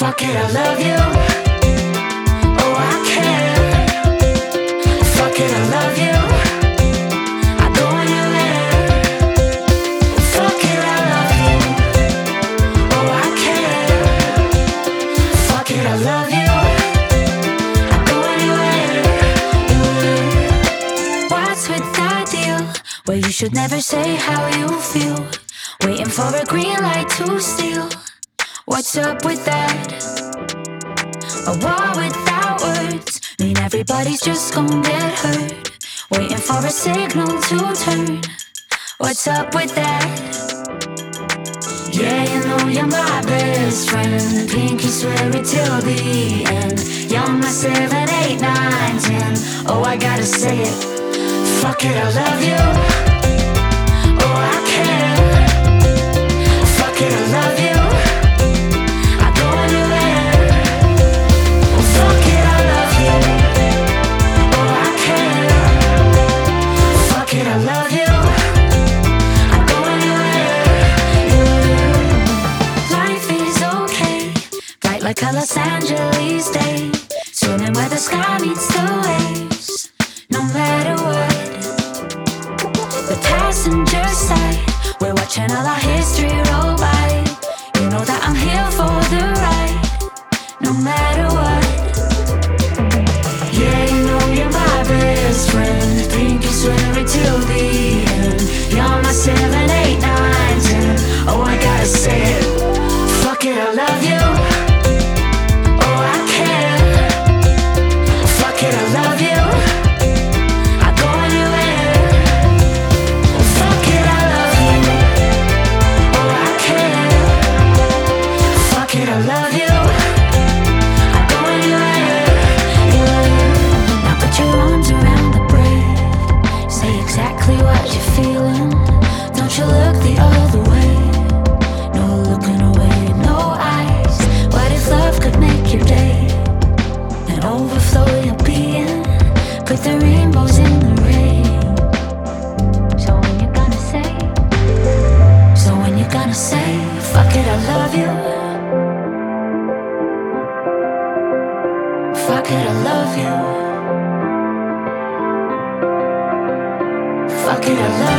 Fuck it, I love you. Oh, I care. Fuck it, I love you. I go anywhere. Fuck it, I love you. Oh, I care. Fuck it, I love you. I go anywhere. What's with that deal where you should never say how you feel? Waiting for a green light to steal. What's up with that? A war without words mean everybody's just gon' get hurt. Waiting for a signal to turn. What's up with that? Yeah, you know you're my best friend. Pinky swear it till the end. You're my 7, 8, 9, 10. Oh, I gotta say it. Fuck it, I love you. Oh, I care. Fuck it, I love you. I love you. I go anywhere. Life is okay, bright like a Los Angeles day, swimming where the sky meets the waves. No matter what, the passenger side, we're watching all our history roll by. You know that I'm here for the ride, no matter what. Yeah, you know you're my best friend. Pinky swear it till the end. You're my 7, 8, 9, 10. Oh, I gotta say it. Fuck it, I love you. Oh, I care. Fuck it, I love you. I go anywhere. Fuck it, I love you. Oh, I care. Fuck it, I love you. I go anywhere. Now put your arms around the breath. Say exactly what you're feeling. Don't you look the other way. No looking away, no eyes. What if love could make your day and overflow your being? Put the rainbows in the rain. So when you're gonna say, fuck it, I love you. Fuck it, I love you. Fuck it, I love you.